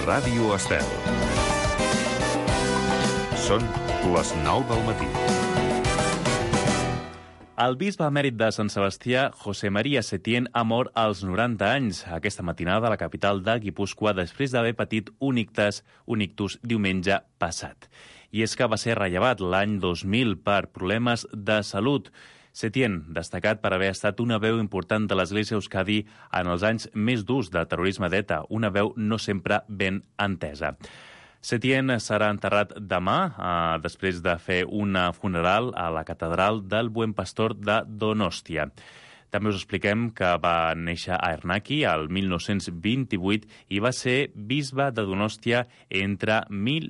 Ràdio Estel. Són les 9 del matí. El bisbe emèrit de Sant Sebastià, José María Setién, ha mort als 90 anys. Aquesta matinada a la capital de Guipúscoa, després d'haver patit un ictus diumenge passat. I és que va ser rellevat l'any 2000 per problemes de salut. Setién, destacat per haver estat una veu important de l'Església Euskadi en els anys més durs de terrorisme d'ETA, una veu no sempre ben entesa. Setién serà enterrat demà, després de fer una funeral a la catedral del Buen Pastor de Donòstia. També us expliquem que va néixer a Ernaki el 1928 i va ser bisbe de Donòstia entre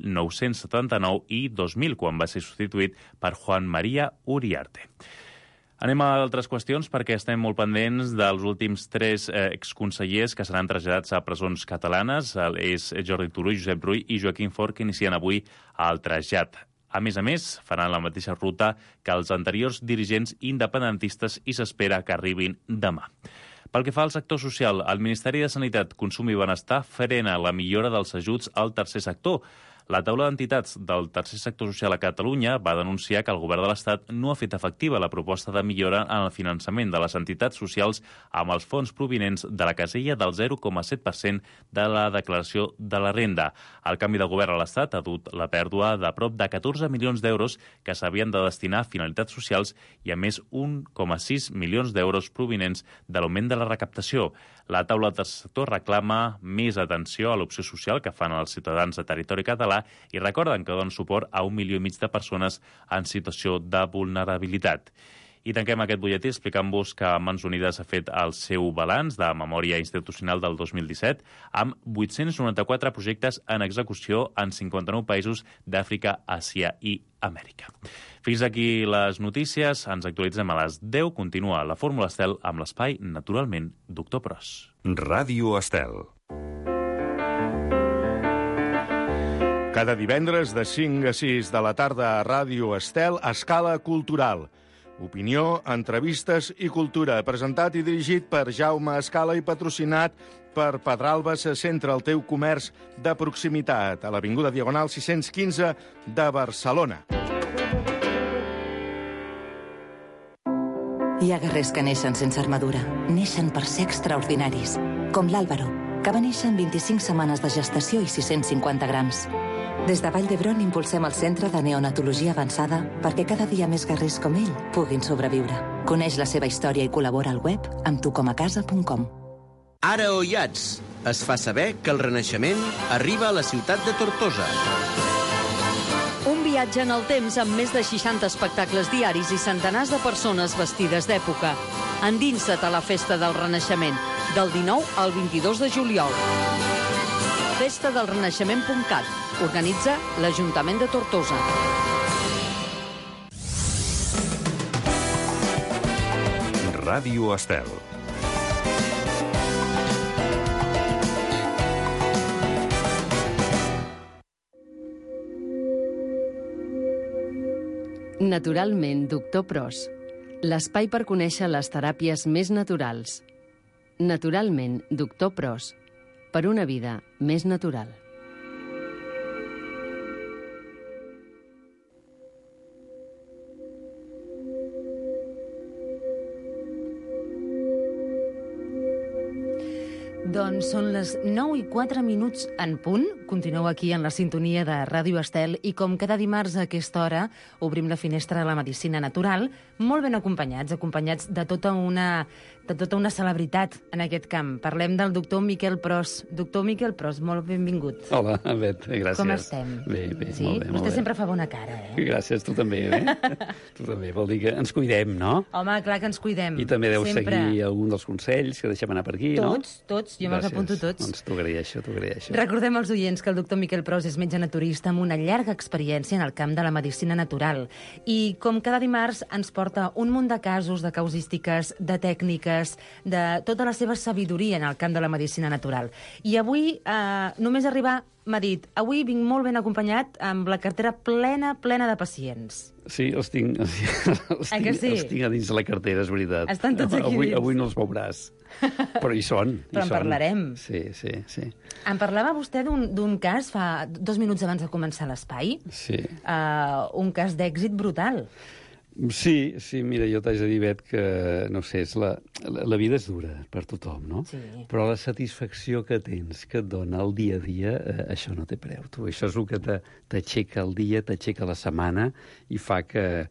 1979 i 2000, quan va ser substituït per Juan María Uriarte. Anem a altres qüestions perquè estem molt pendents dels últims 3 exconsellers que seran traslladats a presons catalanes. És Jordi Turull, Josep Rull i Joaquim Forn, que inicien avui el trasllat. A més, faran la mateixa ruta que els anteriors dirigents independentistes i s'espera que arribin demà. Pel que fa al sector social, el Ministeri de Sanitat, Consum i Benestar frena la millora dels ajuts al tercer sector. La taula d'entitats del tercer sector social a Catalunya va denunciar que el govern de l'Estat no ha fet efectiva la proposta de millora en el finançament de les entitats socials amb els fons provinents de la casella del 0,7% de la declaració de la renda. El canvi de govern a l'Estat ha dut la pèrdua de prop de 14 milions d'euros que s'havien de destinar a finalitats socials i a més 1,6 milions d'euros provinents de l'augment de la recaptació. La taula del tercer sector reclama més atenció a l'opció social que fan els ciutadans de territori català i recorden que donen suport a 1,5 milió de persones en situació de vulnerabilitat. I tanquem aquest butlletí explicant-vos que Mans Unides ha fet el seu balanç de memòria institucional del 2017 amb 894 projectes en execució en 59 països d'Àfrica, Àsia i Amèrica. Fins aquí les notícies. Ens actualitzem a les 10. Continua la Fórmula Estel amb l'espai, naturalment, Doctor Pros. Ràdio Estel. Cada divendres de 5 a 6 de la tarda a Ràdio Estel, Escala Cultural. Opinió, entrevistes i cultura. Presentat i dirigit per Jaume Escala i patrocinat per Pedralba se centra el teu comerç de proximitat a l'Avinguda Diagonal 615 de Barcelona. Hi ha guerrers que neixen sense armadura. Neixen per ser extraordinaris. Com l'Àlvaro, que va néixer en 25 setmanes de gestació i 650 grams. Des de Vall d'Hebron impulsem el Centre de Neonatologia Avançada perquè cada dia més guerrers com ell puguin sobreviure. Coneix la seva història i col·labora al web amb tucomacasa.com. Ara Oiats es fa saber que el Renaixement arriba a la ciutat de Tortosa. Un viatge en el temps amb més de 60 espectacles diaris i centenars de persones vestides d'època. Endinsa't a la Festa del Renaixement, del 19 al 22 de juliol. festadelrenaixement.cat. Organitza l'Ajuntament de Tortosa. Ràdio Estel. Naturalment, Doctor Pros. L'espai per conèixer les teràpies més naturals. Naturalment, Doctor Pros. Per una vida més natural. Doncs són les 9:04 en punt. Continueu aquí en la sintonia de Ràdio Estel i com cada dimarts a aquesta hora obrim la finestra de la medicina natural, molt ben acompanyats de tota una celebritat en aquest camp. Parlem del doctor Miquel Pros. Doctor Miquel Pros, molt benvingut. Hola, Bet, gràcies. Com estem? Bé, sí? Molt bé. Vostè sempre fa bona cara, Gràcies, tu també, Tu també, vol dir que ens cuidem, no? Home, clar que ens cuidem. I també deus sempre seguir algun dels consells que deixem anar per aquí, no? Tots, jo me'ls apunto tots. Doncs t'ho agraeixo. Recordem als oients que el doctor Miquel Pros és metge naturista amb una llarga experiència en el camp de la medicina natural. I com cada dimarts ens porta un munt de casos, de causístiques, de tècniques, de tota la seva sabidoria en el camp de la medicina natural. I avui, m'ha dit, avui vinc molt ben acompanyat amb la cartera plena de pacients. Sí, els tinc a dins de la cartera, és veritat. Estan tots aquí dins. Avui no els veuràs. Però hi són. Però en parlarem. Sí. Em parlava vostè d'un cas fa 2 minuts abans de començar l'espai. Sí. Un cas d'èxit brutal. Sí, mira, jo t'haig de dir, Bet, que, no sé, la vida és dura per tothom, no? Sí. Però la satisfacció que tens, que et dona el dia a dia, això no té preu, tu. Això és el que t'aixeca el dia, t'aixeca la setmana i fa que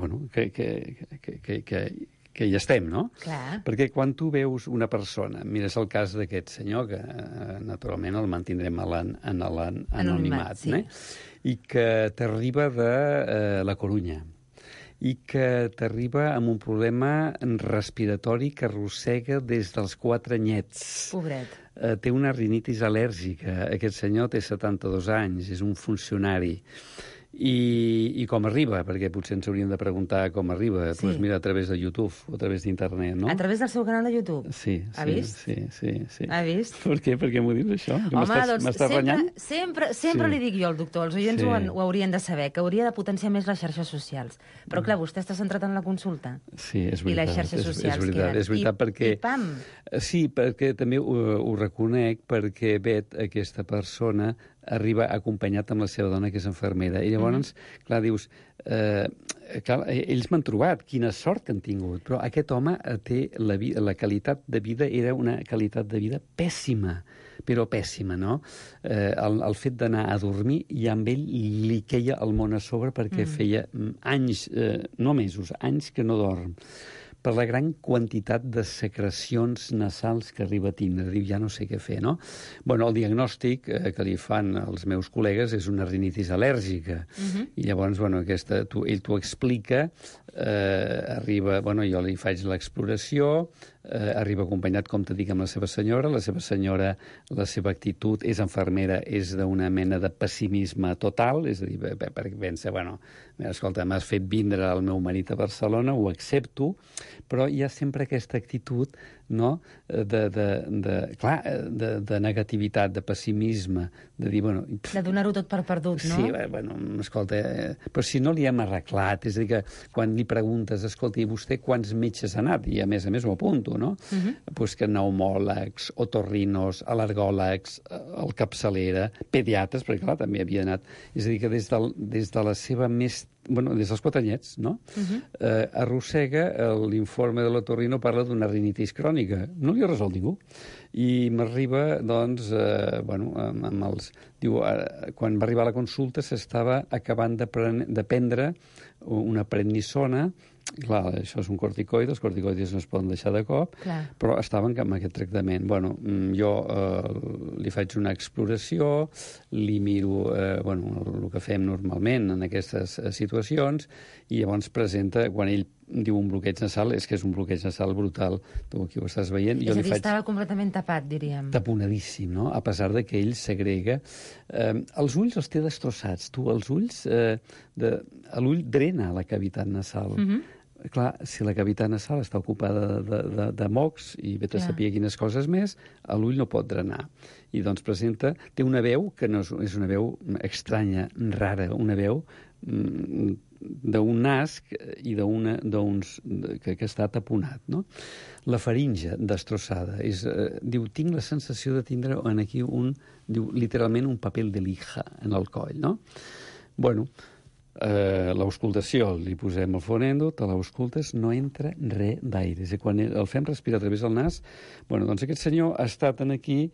hi estem, no? Clar. Perquè quan tu veus una persona, mira, és el cas d'aquest senyor, que naturalment el mantindrem en l'anonimat, sí. I que t'arriba de la Corunya, i que t'arriba amb un problema respiratori que arrossega des dels 4 anyets. Pobret. Té una rinitis al·lèrgica. Aquest senyor té 72 anys, és un funcionari. I com arriba? Perquè potser ens hauríem de preguntar com arriba. Sí. Doncs mira, a través de YouTube o a través d'internet, no? A través del seu canal de YouTube? Sí. Ha vist? Sí. Ha vist? Per què? Per què m'ho dius, això? Que Home, doncs m'estàs renyant? sempre li dic jo al doctor, els oients Sí. ho haurien de saber, que hauria de potenciar més les xarxes socials. Però clar, vostè està centrat en la consulta. Sí, és veritat. I les xarxes socials és veritat, perquè... I pam! Sí, perquè també ho reconec, perquè Bet, aquesta persona, arriba acompanyat amb la seva dona, que és infermera. I llavors, clar, dius... clar, ells m'han trobat, quina sort que han tingut, però aquest home té la qualitat de vida, era una qualitat de vida pèssima, però pèssima, no? El fet d'anar a dormir i amb ell li queia el món a sobre perquè feia anys, no mesos, anys que no dorm, per la gran quantitat de secrecions nasals que arriba a tindre. Diu, ja no sé què fer, no? Bueno, el diagnòstic que li fan els meus col·legues és una rinitis al·lèrgica. I llavors, bueno, ell t'ho explica, arriba... Bueno, jo li faig l'exploració, arriba acompanyat, com t'he dit, amb la seva senyora. La seva actitud és infermera, és d'una mena de pessimisme total, és a dir, perquè pensa, bueno, escolta, m'has fet vindre el meu marit a Barcelona, ho accepto, però hi ha sempre aquesta actitud, no?, de negativitat, de pessimisme, de dir, bueno... De donar-ho tot per perdut, no? Sí, bueno, escolta, però si no li hem arreglat, és a dir, que quan li preguntes, escolta, i vostè quants metges ha anat? I a més ho apunto, no? Pues que pneumòlegs, otorrinos, al·lergòlegs, el capçalera, pediatres, perquè clar, també havia anat... És a dir, que des de la seva més... Bueno, des dels 4 anyets, no? Arrossega, l'informe de l'otorrino parla d'una rinitis crònica. No li ha resolt ningú. I m'arriba, doncs, amb els... Diu, quan va arribar a la consulta s'estava acabant de prendre una prednisona. Clar, això és un corticoide, els corticoides no es poden deixar de cop, però estaven amb aquest tractament. Bueno, jo li faig una exploració, li miro el que fem normalment en aquestes situacions, i llavors presenta, quan ell diu un bloqueig nasal, és que és un bloqueig nasal brutal. Tu aquí ho estàs veient. És a dir, estava completament tapat, diríem. Taponadíssim, no? A pesar de que ell segrega. Els ulls els té destrossats. Tu, els ulls... L'ull drena la cavitat nasal. Clar, si la cavitat nasal està ocupada de mocs i vet a saber quines coses més, l'ull no pot drenar. I doncs té una veu que no és una veu estranya, rara, una veu d'un nas i que està taponat, no? La faringe destrossada. Diu, tinc la sensació de tindre aquí literalment un paper de lija en el coll, no? Bueno, l'auscultació, li posem el fonendo, te l'auscultes, no entra res d'aire. És a dir, quan el fem respirar a través del nas, bueno, doncs aquest senyor ha estat aquí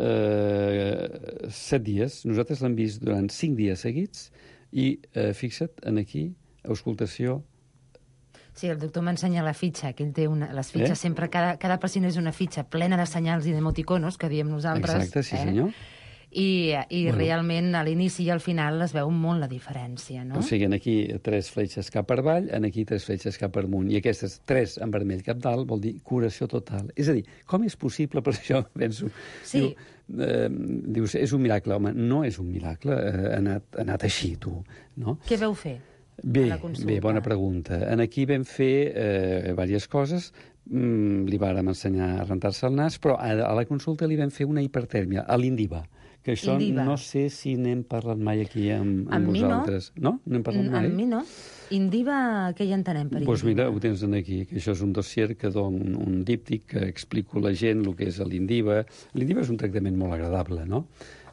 7 dies. Nosaltres l'hem vist durant 5 dies seguits i fixa't, aquí, auscultació. Sí, el doctor m'ensenya la fitxa, que ell té les fitxes sempre, cada pacient és una fitxa plena de senyals i d'emoticonos, que diem nosaltres. Exacte, sí senyor. I realment a l'inici i al final es veu molt la diferència, no? O sigui, aquí 3 fletxes cap per avall, aquí 3 fletxes cap per amunt, i aquestes 3 en vermell cap dalt vol dir curació total. És a dir, com és possible, per això penso... Sí. Dius, és un miracle. Home, no és un miracle, ha anat així, tu, no? Què veu fer? Bé, bona pregunta. Aquí vam fer diverses coses. Li vàrem ensenyar a rentar-se el nas, però a la consulta li vam fer una hipertèrmia, a l'Indiva, Que això Indiva. no sé si n'hem parlat mai aquí amb mi vosaltres. No? No hem parlat mai? Amb mi no. Indiva, què hi entenem per Doncs Indiva? mira, ho tens aquí, que això és un dossier que don un díptic que explico a la gent el que és l'Indiva. L'Indiva és un tractament molt agradable, no?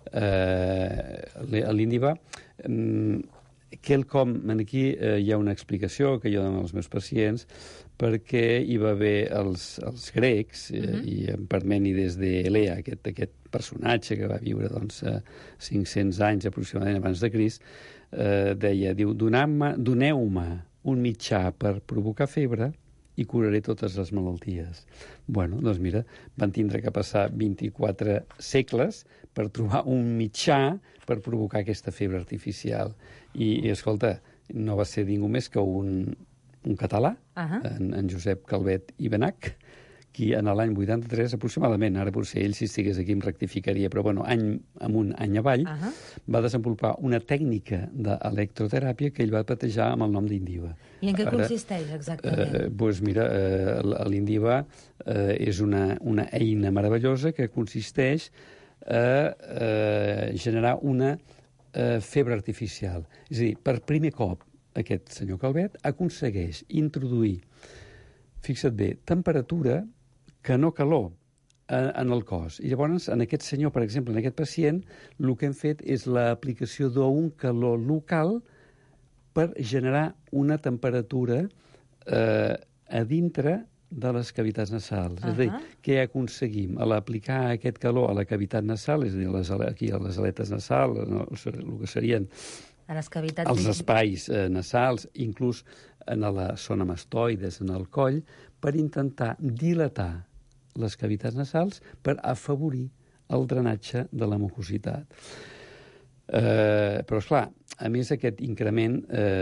L'Indiva, quelcom, aquí hi ha una explicació que jo dono als meus pacients, perquè hi va haver els grecs, i en Parmènides d'Elea, aquest personatge que va viure 500 anys aproximadament abans de Crist, diu, doneu-me un mitjà per provocar febre i curaré totes les malalties. Bueno, doncs mira, van tindre que passar 24 segles per trobar un mitjà per provocar aquesta febre artificial. I escolta, no va ser ningú més que un català, en Josep Calvet i Benach, qui en l'any 83 aproximadament, ara potser ell si estigués aquí em rectificaria, però bueno, any avall, va desenvolupar una tècnica d'electroteràpia que ell va batejar amb el nom d'Indiva. I en què consisteix exactament? Doncs mira, l'Indiva és una eina meravellosa que consisteix a generar una febre artificial. És a dir, per primer cop aquest senyor Calvet aconsegueix introduir, fixa't bé, temperatura que no calor en el cos. I llavors, en aquest senyor, per exemple, en aquest pacient, el que hem fet és l'aplicació d'un calor local per generar una temperatura a dintre de les cavitats nasals. És a dir, què aconseguim? A l'aplicar aquest calor a la cavitat nasal, és a dir, aquí a les aletes nasals, el que serien els espais nasals, inclús en la zona mastoides, en el coll, per intentar dilatar les cavitats nasals per afavorir el drenatge de la mucositat. Però, esclar, a més aquest increment,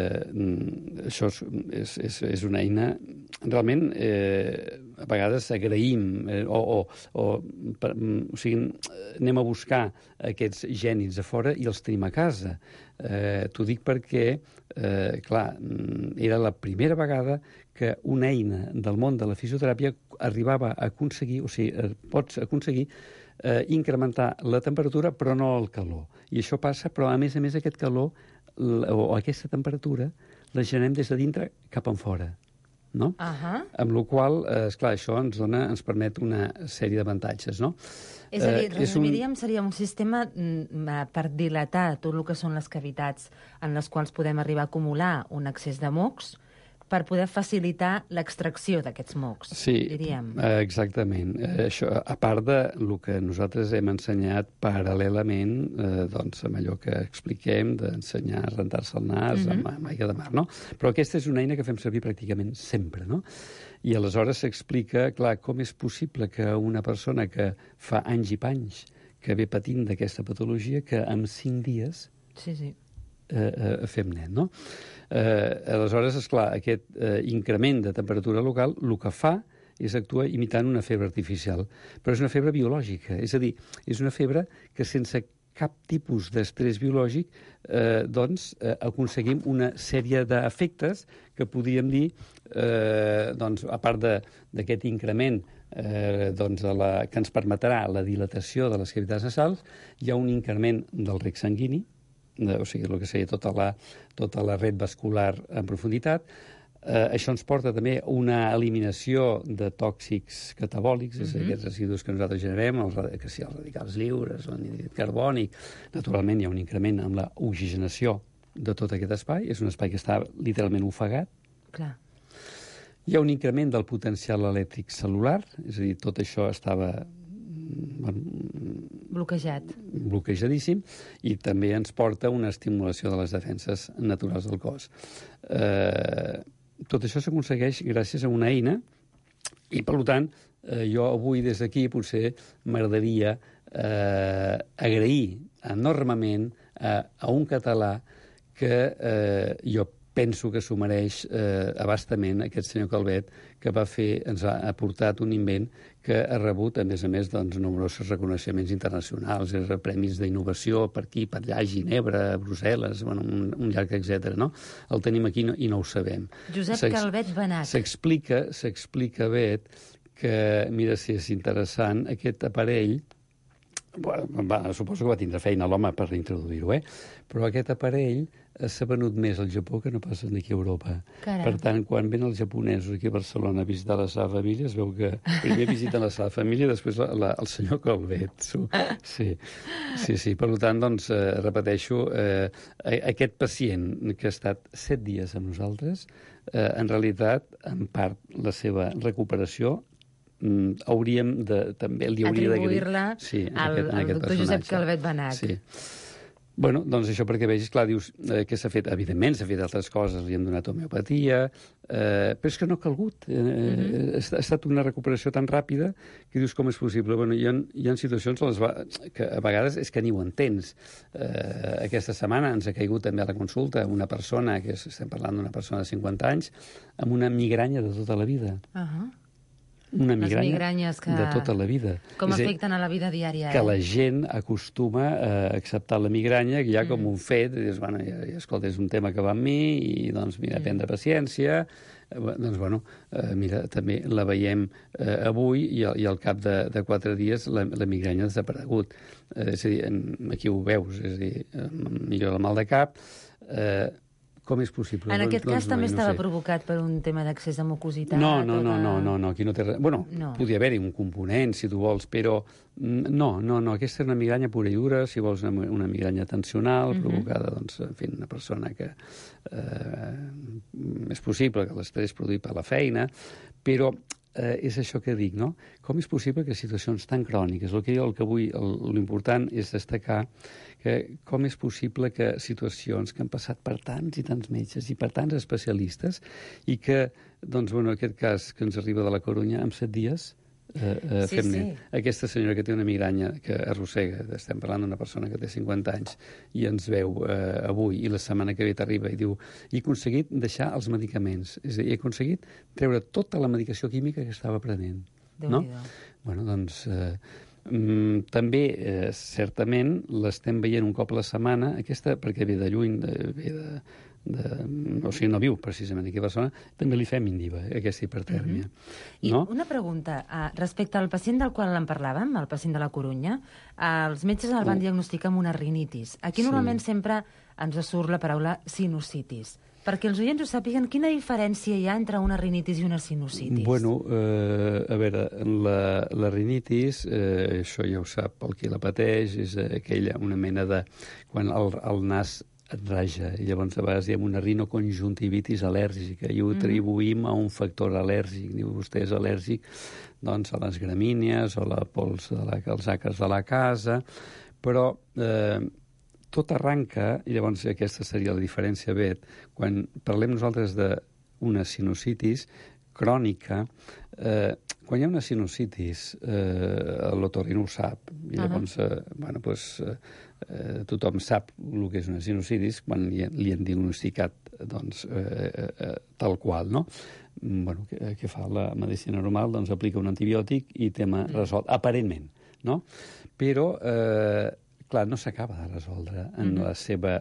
això és una eina, realment, a vegades agraïm, o sigui, anem a buscar aquests gènids a fora i els tenim a casa. T'ho dic perquè, clar, era la primera vegada que una eina del món de la fisioteràpia arribava a aconseguir, o sigui, pots aconseguir incrementar la temperatura però no el calor. I això passa, però a més aquest calor o aquesta temperatura la generem des de dintre cap enfora, no? Amb la qual cosa, esclar, això ens permet una sèrie d'avantatges, no? És a dir, resumiríem, seria un sistema per dilatar tot el que són les cavitats en les quals podem arribar a acumular un excés de mocs, per poder facilitar l'extracció d'aquests mocs, diríem. Sí, exactament. Això, a part del que nosaltres hem ensenyat paral·lelament, doncs, amb allò que expliquem d'ensenyar a rentar-se el nas amb aigua de mar, no? Però aquesta és una eina que fem servir pràcticament sempre, no? I aleshores s'explica, clar, com és possible que una persona que fa anys i panys que ve patint d'aquesta patologia, que en 5 dies fem net, no? Aleshores, esclar, aquest increment de temperatura local el que fa és actuar imitant una febre artificial, però és una febre biològica, és a dir, és una febre que sense cap tipus d'estrès biològic doncs aconseguim una sèrie d'efectes que podríem dir, doncs, a part d'aquest increment doncs que ens permetrà la dilatació de les cavitats nasals, hi ha un increment del rec sanguini, o sigui, el que seria tota la red vascular en profunditat. Això ens porta també una eliminació de tòxics catabòlics, és a dir, aquests residus que nosaltres generem, que si els radicals lliures, l'anhidrid carbònic. Naturalment hi ha un increment amb l'oxigenació de tot aquest espai, és un espai que està literalment ofegat. Clar. Hi ha un increment del potencial elèctric cel·lular, és a dir, tot això estava bloquejadíssim, i també ens porta una estimulació de les defenses naturals del cos. Tot això s'aconsegueix gràcies a una eina i, per tant, jo avui des d'aquí potser m'agradaria agrair enormement a un català que jo penso que s'ho mereix abastament, aquest senyor Calvet, que ens ha aportat un invent que ha rebut, a més, doncs, nombrosos reconeixements internacionals, premis d'innovació per aquí, per allà, a Ginebra, a Brussel·les, un llarg etcètera, no? El tenim aquí i no ho sabem. Josep Calvet Benach. S'explica, Bet, que, mira si és interessant, aquest aparell suposo que va tindre feina l'home per introduir-ho, però aquest aparell s'ha venut més al Japó que no passa aquí a Europa. Caram. Per tant, quan venen els japonesos aquí a Barcelona a visitar la seva família, es veu que primer visiten la seva família, després el senyor Calvet. Sí. Per tant, doncs, repeteixo, aquest pacient que ha estat 7 dies amb nosaltres, en realitat, en part, la seva recuperació hauríem de també li hauria atribuir-la al doctor Josep Calvet Benach. Sí. Bueno, doncs això perquè vegis, clar, dius que s'ha fet, evidentment, s'ha fet altres coses, li hem donat homeopatia, però és que no ha calgut. Ha estat una recuperació tan ràpida que dius com és possible. Bueno, hi ha situacions que a vegades és que ni ho entens. Aquesta setmana ens ha caigut també a la consulta una persona, que estem parlant d'una persona de 50 anys, amb una migranya de tota la vida. Una migranya de tota la vida. Com afecten a la vida diària? Que la gent acostuma a acceptar la migranya ja com un fet, i dius, bueno, escolta, és un tema que va amb mi, i doncs, mira, prendre paciència. Doncs, bueno, mira, també la veiem avui, i al cap de 4 dies la migranya ha desaparegut. És a dir, aquí ho veus, és a dir, millor el mal de cap. Com és possible? En aquest cas també estava provocat per un tema d'accés de mucositat? No, aquí no té res. Bueno, podia haver-hi un component, si tu vols, però no, aquesta és una migranya pura i dura, si vols una migranya tensional, provocada, doncs, en fi, una persona que és possible que l'estrès produït per la feina, però és això que dic, no? Com és possible que situacions tan cròniques, el que vull, l'important és destacar que com és possible que situacions que han passat per tants i tants metges i per tants especialistes i que, doncs, bueno, en aquest cas que ens arriba de la Corunya, en 7 dies fem net. Aquesta senyora que té una migranya que arrossega, estem parlant d'una persona que té 50 anys i ens veu avui i la setmana que ve t'arriba i diu, he aconseguit deixar els medicaments, és a dir, he aconseguit treure tota la medicació química que estava prenent. No? Bueno, doncs també, certament, l'estem veient un cop a la setmana, aquesta, perquè ve de lluny, o sigui, no viu precisament aquí a Barcelona, també li fem indiva, aquesta hipertèrmia. I una pregunta, respecte al pacient del qual en parlàvem, el pacient de la Corunya, els metges el van diagnosticar amb una rinitis. Aquí normalment sempre ens surt la paraula sinusitis. Perquè els oients ho sàpiguen, quina diferència hi ha entre una rinitis i una sinusitis? Bueno, a veure, la rinitis, això ja ho sap el qui la pateix, és aquella, una mena de... quan el nas et raja, i llavors a vegades hi ha una rinoconjuntivitis al·lèrgica, i ho atribuïm a un factor al·lèrgic. Diu, vostè és al·lèrgic doncs, a les gramínies o la pols dels àcars de la casa, però tot arranca, i llavors aquesta seria la diferència, Bet, quan parlem nosaltres d'una sinusitis crònica, quan hi ha una sinusitis, l'otorrino ho sap, i llavors, bueno, doncs, tothom sap el que és una sinusitis quan li han diagnosticat, doncs, tal qual, no? Bueno, què fa la medicina normal? Doncs aplica un antibiòtic i tema resolt, aparentment, no? Però, clar, no s'acaba de resoldre en la seva...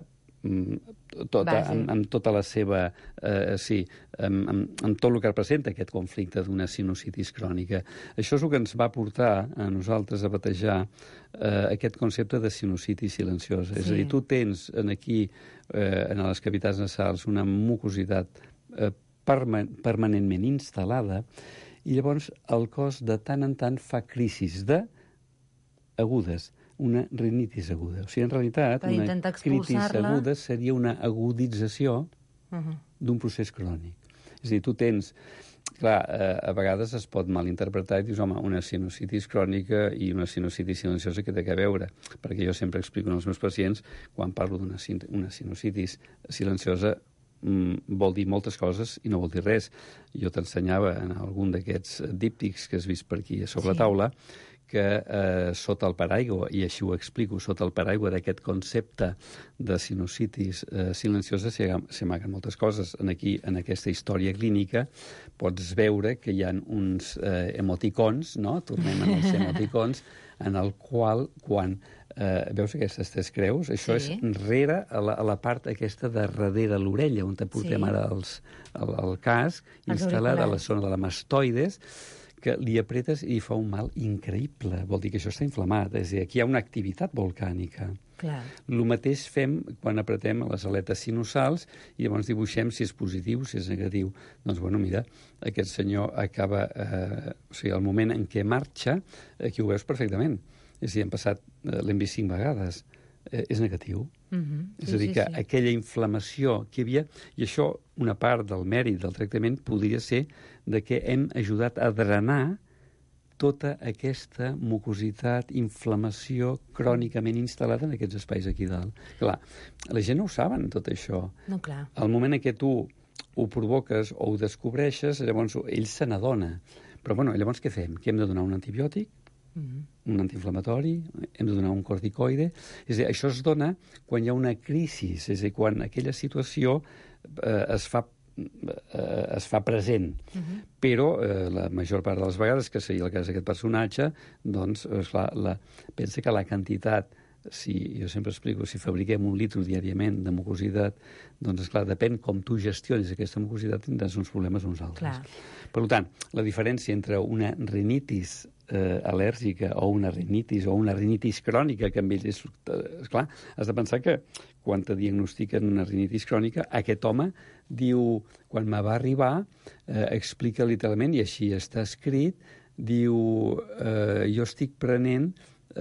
amb tota la seva... amb tot el que representa aquest conflicte d'una sinusitis crònica. Això és el que ens va portar a nosaltres a batejar aquest concepte de sinusitis silenciosa. És a dir, tu tens aquí, en les cavitats nasals, una mucositat permanentment instal·lada i llavors el cos de tant en tant fa crisis agudes, una rinitis aguda. O sigui, en realitat, una critis aguda seria una agudització d'un procés crònic. És a dir, tu tens... Clar, a vegades es pot malinterpretar i dius, home, una sinusitis crònica i una sinusitis silenciosa que té a veure, perquè jo sempre explico als meus pacients, quan parlo d'una sinusitis silenciosa, vol dir moltes coses i no vol dir res. Jo t'ensenyava en algun d'aquests díptics que has vist per aquí sobre la taula que sota el paraigua, i així ho explico, sota el paraigua d'aquest concepte de sinusitis silenciosa s'amaguen moltes coses. Aquí, en aquesta història clínica, pots veure que hi ha uns emoticons, no? Tornem als emoticons, en el qual, quan veus aquestes 3 creus, això és rere a la part aquesta de darrere l'orella, on te portem ara el casc, instal·lat a la zona de la mastoides, que li apretes i fa un mal increïble. Vol dir que això està inflamat. És a dir, aquí hi ha una activitat volcànica. Clar. El mateix fem quan apretem les aletes sinusals i llavors dibuixem si és positiu, si és negatiu. Doncs, bueno, mira, aquest senyor acaba... o sigui, el moment en què marxa, aquí ho veus perfectament. És a dir, l'hem vist 5 vegades. És negatiu. És a dir, que aquella inflamació que hi havia... I això, una part del mèrit del tractament podria ser de que hem ajudat a drenar tota aquesta mucositat, inflamació crònicament instal·lada en aquests espais aquí dalt. Clar, la gent no ho saben, tot això. No, clar. Al moment en què tu ho provoques o ho descobreixes, llavors ell se n'adona. Però, bueno, llavors què fem? Que hem de donar un antibiòtic? Un antiinflamatori, hem de donar un corticoide. És a dir, això es dona quan hi ha una crisi, és a dir, quan aquella situació es fa present. Però la major part de les vegades, que seria el cas d'aquest personatge, doncs, esclar, pensa que la quantitat, jo sempre explico, si fabriquem 1 litre diàriament de mucositat, doncs, esclar, depèn com tu gestionis aquesta mucositat, tindràs uns problemes uns altres. Clar. Per tant, la diferència entre una rinitis al·lèrgica o una rinitis crònica, que amb ell és clar, has de pensar que quan te diagnostiquen una rinitis crònica, aquest home diu, quan me va arribar, explica literalment, i així està escrit, diu, jo estic prenent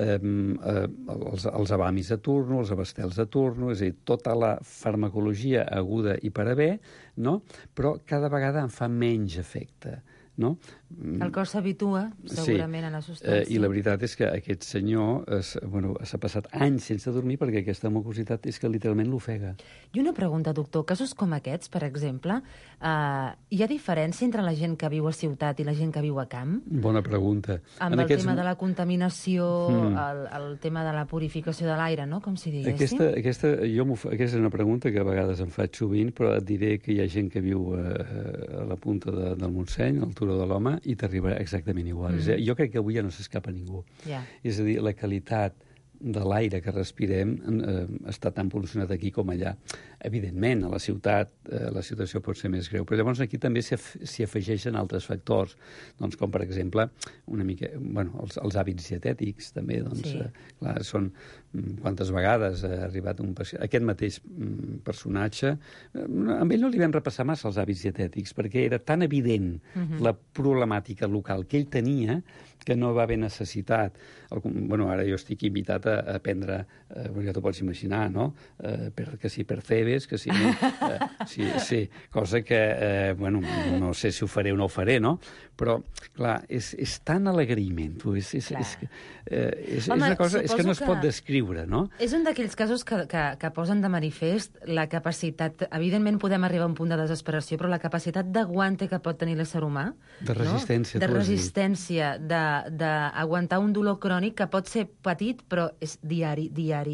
els abamis de turno, els abastels de turno, és a dir, tota la farmacologia aguda i per haver, no? Però cada vegada em fa menys efecte. No? El cos s'habitua, segurament, a la substància. I la veritat és que aquest senyor s'ha passat anys sense dormir perquè aquesta mucositat és que literalment l'ofega. I una pregunta, doctor. Casos com aquests, per exemple, hi ha diferència entre la gent que viu a ciutat i la gent que viu a camp? Bona pregunta. Amb el tema de la contaminació, el tema de la purificació de l'aire, no? Com si diguéssim. Aquesta és una pregunta que a vegades em faig sovint, però et diré que hi ha gent que viu a la punta del Montseny, al Turó de l'Home, i t'arriba exactament igual. Jo crec que avui ja no s'escapa ningú. És a dir, la qualitat de l'aire que respirem està tan pol·lucionat aquí com allà. Evidentment, a la ciutat la situació pot ser més greu, però llavors aquí també s'hi afegeixen altres factors, doncs, com per exemple una mica, els hàbits dietètics també, doncs, clar, són quantes vegades ha arribat aquest mateix personatge, amb ell no li vam repassar massa els hàbits dietètics, perquè era tan evident la problemàtica local que ell tenia que no va haver necessitat. Ara jo estic invitat a prendre, ja t'ho pots imaginar, no? Que si Percebes, que si... Sí, cosa que, no sé si ho faré o no ho faré, no? Però, clar, és tan a l'agraïment, és una cosa que no es pot descriure, no? És un d'aquells casos que posen de manifest la capacitat... Evidentment podem arribar a un punt de desesperació, però la capacitat d'aguante que pot tenir l'ésser humà... De resistència. De resistència, d'aguantar un dolor crònic que pot ser petit, però és diari.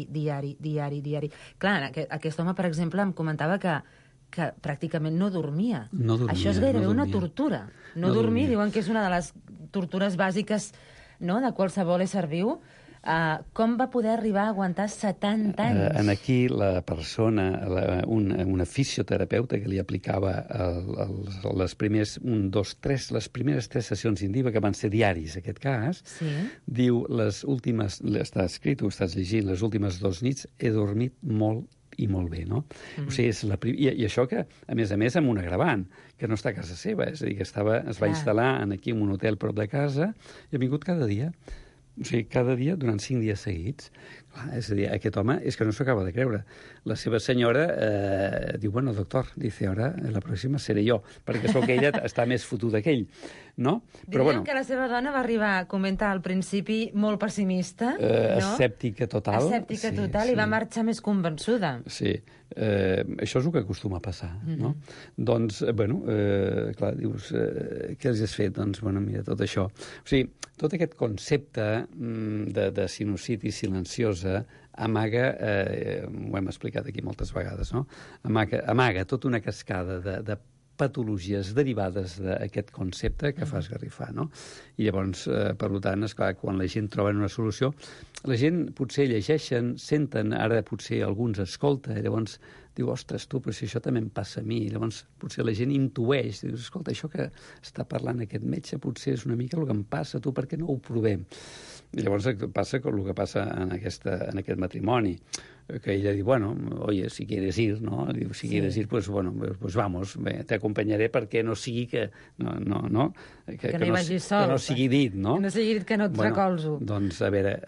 Clar, aquest home, per exemple, em comentava que pràcticament no dormia. Això és gairebé una tortura. No dormir, diuen que és una de les tortures bàsiques, no?, de qualsevol ésser viu. Com va poder arribar a aguantar 70 anys? Aquí la persona, una fisioterapeuta que li aplicava les primeres 3 sessions d'Indiva, que van ser diaris, aquest cas, diu, les últimes, està escrit, ho estàs llegint, les últimes 2 nits he dormit molt i molt bé, no? O sigui, i això que, a més, amb un agravant, que no està a casa seva, és a dir, que es va instal·lar aquí en un hotel prop de casa i ha vingut cada dia. O sigui, cada dia, durant 5 dies seguits. Clar, és a dir, aquest home és que no s'ho acaba de creure. La seva senyora diu, bueno, doctor, dice, ahora la pròxima seré jo, perquè sóc ella, està més fotuda que ell, no? Diríem que la seva dona va arribar a comentar al principi molt pessimista, no? Escèptica total. Escèptica total, i va marxar més convençuda. Sí, això és el que acostuma a passar, no? Doncs, clar, dius, què els has fet? Doncs, mira, tot això. O sigui, tot aquest concepte de sinusitis silenciosa amaga, ho hem explicat aquí moltes vegades, no? Amaga tota una cascada de patologies derivades d'aquest concepte que fa esgarrifar, no? I llavors, per tant, esclar, quan la gent troba una solució, la gent potser llegeixen, senten, ara potser alguns escolta, i llavors diu, ostres, tu, però si això també em passa a mi. Llavors, potser la gent intueix, dius, escolta, això que està parlant aquest metge potser és una mica el que em passa, tu, per què no ho provem? I llavors passa el que passa en aquest matrimoni, que ella diu, bueno, oye, si quieres ir, no? Diu, si quieres ir, pues bueno, pues vamos, te acompanyaré perquè no sigui que... No, que no hi vagis sol. Que no sigui dit, no? Que no sigui dit que no et recolzo. Doncs, a veure,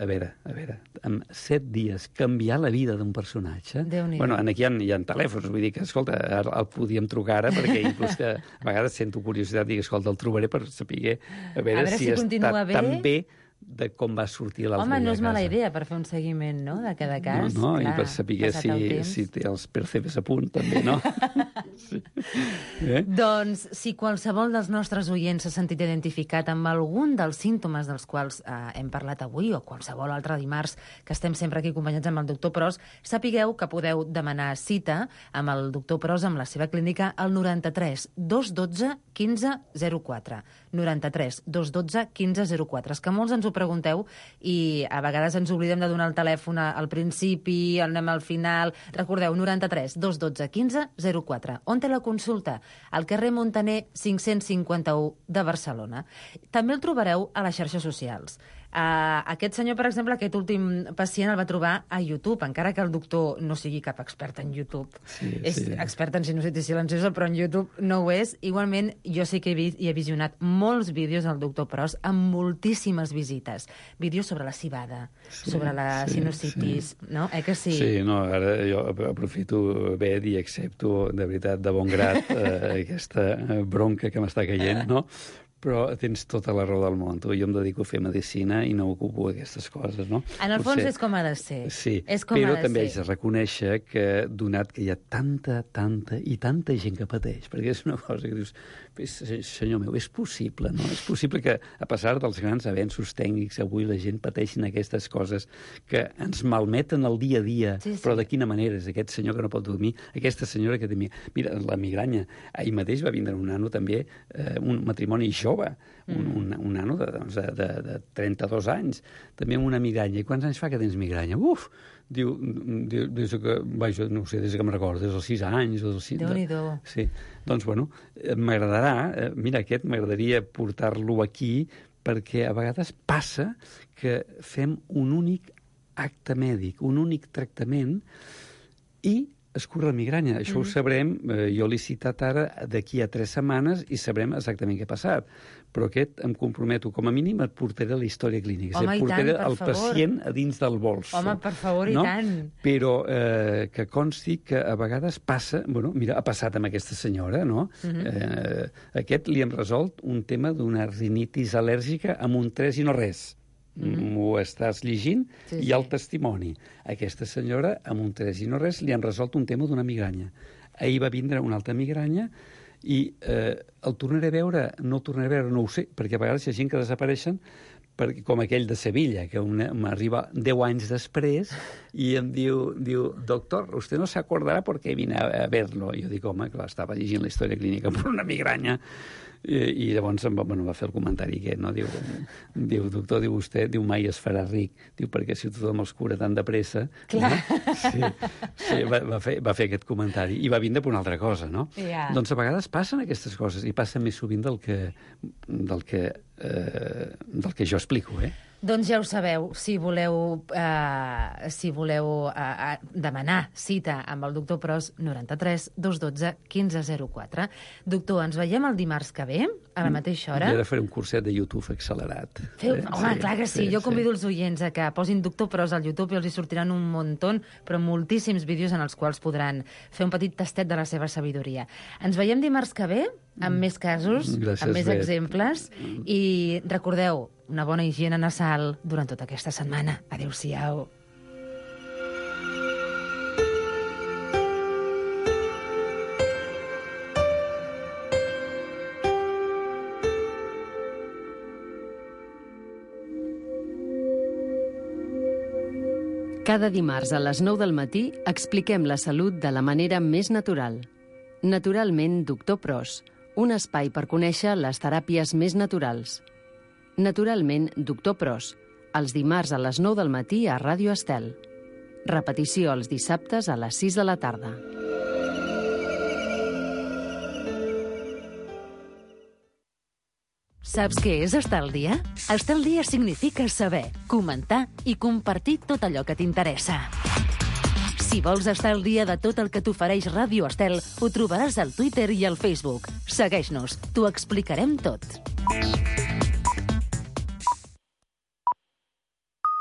en 7 dies canviar la vida d'un personatge... Bueno, aquí hi ha telèfons, vull dir que, escolta, el podíem trucar ara, perquè inclús que a vegades sento curiositat, dic, escolta, el trobaré per saber a veure si està tan bé de com va sortir l'altre dia a casa. Home, no és mala idea per fer un seguiment, no?, de cada cas. No, clar, i per saber si té els percebes a punt, també, no? Sí. Doncs, si qualsevol dels nostres oients s'ha sentit identificat amb algun dels símptomes dels quals hem parlat avui, o qualsevol altre dimarts que estem sempre aquí acompanyats amb el doctor Pros, sapigueu que podeu demanar cita amb el doctor Pros amb la seva clínica al 93 212 15 04. 93 212 15 04. És que molts ens ho pregunteu i a vegades ens oblidem de donar el telèfon al principi, anem al final. Recordeu, 93 212 15 04. On té la consulta? Al carrer Montaner 551 de Barcelona. També el trobareu a les xarxes socials. Aquest senyor, per exemple, aquest últim pacient el va trobar a YouTube, encara que el doctor no sigui cap expert en YouTube. És expert en sinusitis silenciosa, però en YouTube no ho és. Igualment, jo sí que he visionat molts vídeos del doctor Pros amb moltíssimes visites. Vídeos sobre la civada, sobre la sinusitis, no? Que sí? Sí, no, ara jo aprofito bé i accepto, de veritat, de bon grat, aquesta bronca que m'està caient, no? Però tens tota la raó del món. Jo em dedico a fer medicina i no ocupo aquestes coses, no? En el fons és com ha de ser. Sí, però també haig de reconèixer que, donat que hi ha tanta gent que pateix, perquè és una cosa que dius, senyor meu, és possible, no? És possible que, a pesar dels grans avenços tècnics, avui la gent pateixin aquestes coses que ens malmeten el dia a dia, però de quina manera és aquest senyor que no pot dormir, aquesta senyora que té... Mira, la migranya. Ahir mateix va vindre un nano també, un matrimoni jove, un nano de 32 anys, també amb una migranya. I quants anys fa que tens migranya? Uf! Diu des que, vaja, no sé, des que em recordo, des dels 6 anys o dels 6... Déu-n'hi-do. Sí, doncs, bueno, m'agradarà, m'agradaria portar-lo aquí, perquè a vegades passa que fem un únic acte mèdic, un únic tractament, i es cura la migranya. Això ho sabrem, jo l'he citat ara, d'aquí a 3 setmanes i sabrem exactament què ha passat. Però em comprometo, com a mínim, et portaré la història clínica. Home, i tant, per favor. Portaré el pacient a dins del bolso. Home, per favor, i tant. Però que consti que a vegades passa... Bueno, mira, ha passat amb aquesta senyora, no? Aquest li hem resolt un tema d'una rinitis al·lèrgica amb un 3 i no res. M'ho estàs llegint, i el testimoni. Aquesta senyora, amb un 3 i no res, li han resolt un tema d'una migranya. Ahir va vindre una altra migranya i el tornaré a veure, no el tornaré a veure, no ho sé, perquè a vegades hi ha gent que desapareixen, com aquell de Sevilla, que m'arriba 10 anys després i em diu, doctor, usted no se acordará porque vine a verlo. I jo dic, home, clar, estava llegint la història clínica per una migranya. I llavors va fer el comentari aquest, no? Diu, doctor, vostè mai es farà ric, perquè si tothom els cura tan de pressa... Clar. No? Sí, va fer aquest comentari. I va vindre per una altra cosa, no? Doncs a vegades passen aquestes coses, i passen més sovint del que jo explico, Doncs ja ho sabeu, si voleu demanar cita amb el doctor Pros, 93 212 1504. Doctor, ens veiem el dimarts que ve, a la mateixa hora. Jo he de fer un curset de YouTube accelerat. Home, clar que sí. Jo convido els oients a que posin doctor Pros al YouTube i els hi sortiran un muntó, però moltíssims vídeos en els quals podran fer un petit tastet de la seva sabidoria. Ens veiem dimarts que ve, amb més casos, amb més exemples, i recordeu, una bona higiene nasal durant tota aquesta setmana. Adéu-siau. Cada dimarts a les 9 del matí expliquem la salut de la manera més natural. Naturalment, doctor Pros, un espai per conèixer les teràpies més naturals. Naturalment, doctor Pros, els dimarts a les 9 del matí a Ràdio Estel. Repetició els dissabtes a les 6 de la tarda. Saps què és estar al dia? Estar al dia significa saber, comentar i compartir tot allò que t'interessa. Si vols estar al dia de tot el que t'ofereix Ràdio Estel, ho trobaràs al Twitter i al Facebook. Segueix-nos, t'ho explicarem tot.